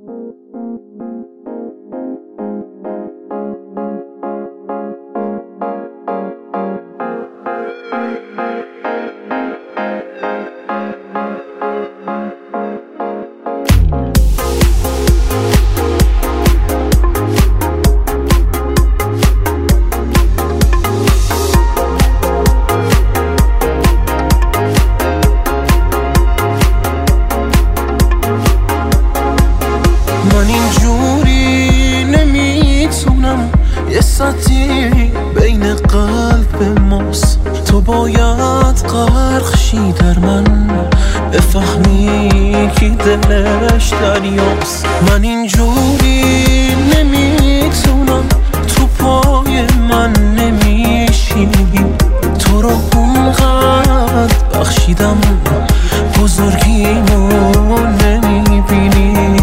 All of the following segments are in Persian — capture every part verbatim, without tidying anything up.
من اینجوری نمیتونم، یه سطحی بین قلب ماست. تو باید غرق شی در من، بفهمی کی دلش دریاست. من اینجوری نمیتونم، تو پای من نمیشینی. تو رو اونقدر بخشیدم، بزرگیمو نمیبینی.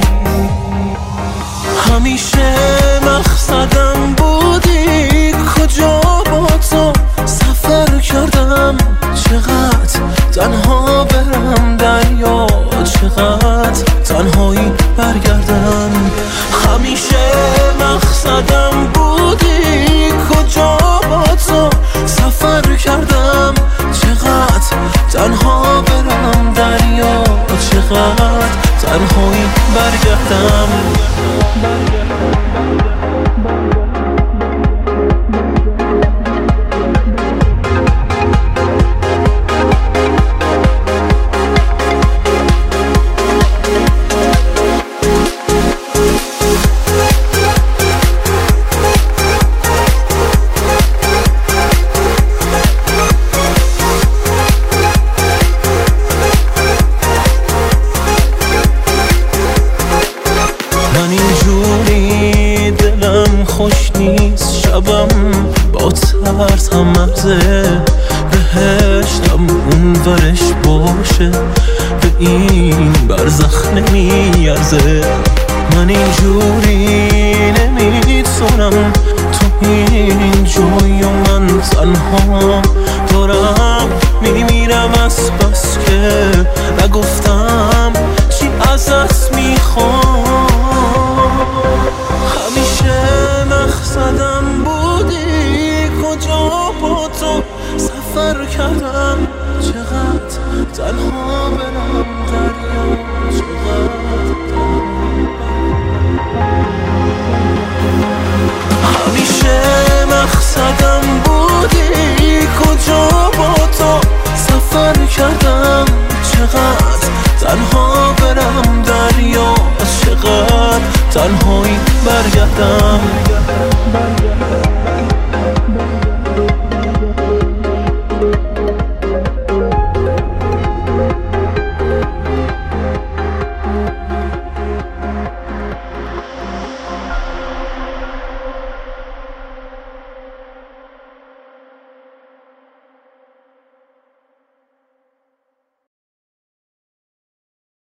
همیشه مقصدم بودی، کجا با تو سفر کردم. چقدر تنها برم دریا، چقدر تنهایی برگردم. همیشه مقصدم بودی، کجا با تو سفر کردم. چقدر تنها برم دریا، چقدر تنهایی برگردم. من اینجوری دلم خوش نیست، شبم با ترس هم مرزه. بهشتم اون ورش باشه، به این برزخ نمیارزه. من اینجوری نمیتونم، تو این جای و من تنها دارم میمیرم از بس که نگفتم چی ازت میخوام. همیشه مقصدم بودی، کجا با تو سفر کردم. چقدر تنها برم دریا، چقدر همیشه مقصدم بودی، کجا با تو سفر کردم. چقدر تنها برم دریا، چقدر تنهایی برگردم.